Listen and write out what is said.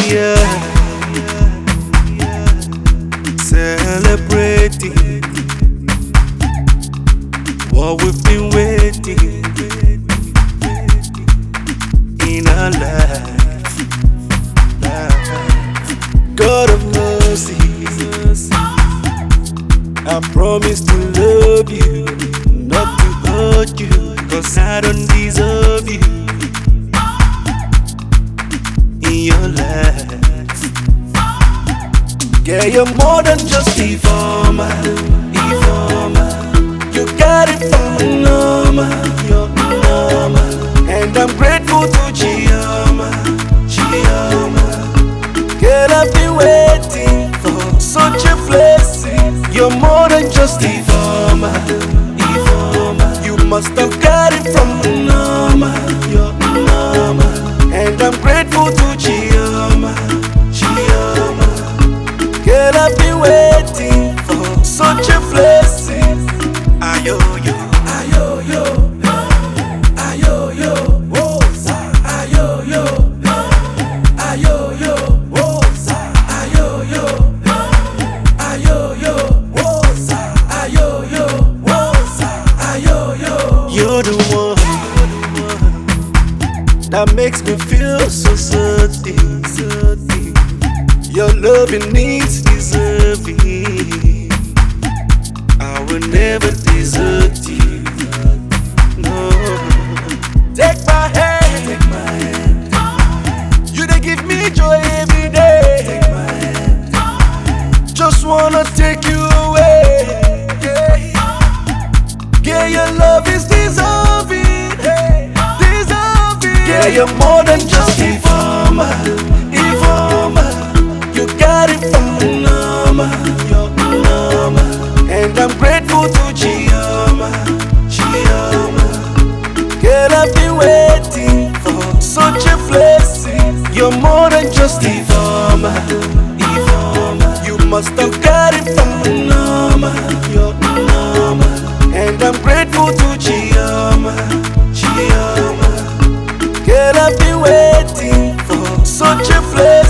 here, celebrating what we've been waiting in our life. God of mercy, I promise to love you, not to hurt you, 'cause I don't deserve you in your life. Yeah, you're more than just informer. You got it from the normal, you're normal. And I'm grateful to Chioma. Girl, I've been waiting for such a blessing. You're more than just informer. You must have got it from the normal, you're normal. And I'm grateful to Chioma. Girl, I've been waiting for such a blessing. Ayo yo, ayo yo, ayo yo, woza, ayo yo, ayo yo, woza, ayo yo, ayo yo, woza, ayo yo, woza, ayo yo. You're the one that makes me feel so certain. Your loving needs deserving. I will never desert you. No. Take my hand. You they give me joy every day. Take my hand. Just wanna take you away. Yeah, your love is deserving. Deserving. Yeah, you're more than just informer. You got it from the normal, you're normal. And I'm grateful to Chioma. Girl, I've been waiting for such a blessing. You're more than just informer. You must have got it from the normal, you're normal. And I'm grateful to Chioma. Girl, I've been waiting for such a blessing.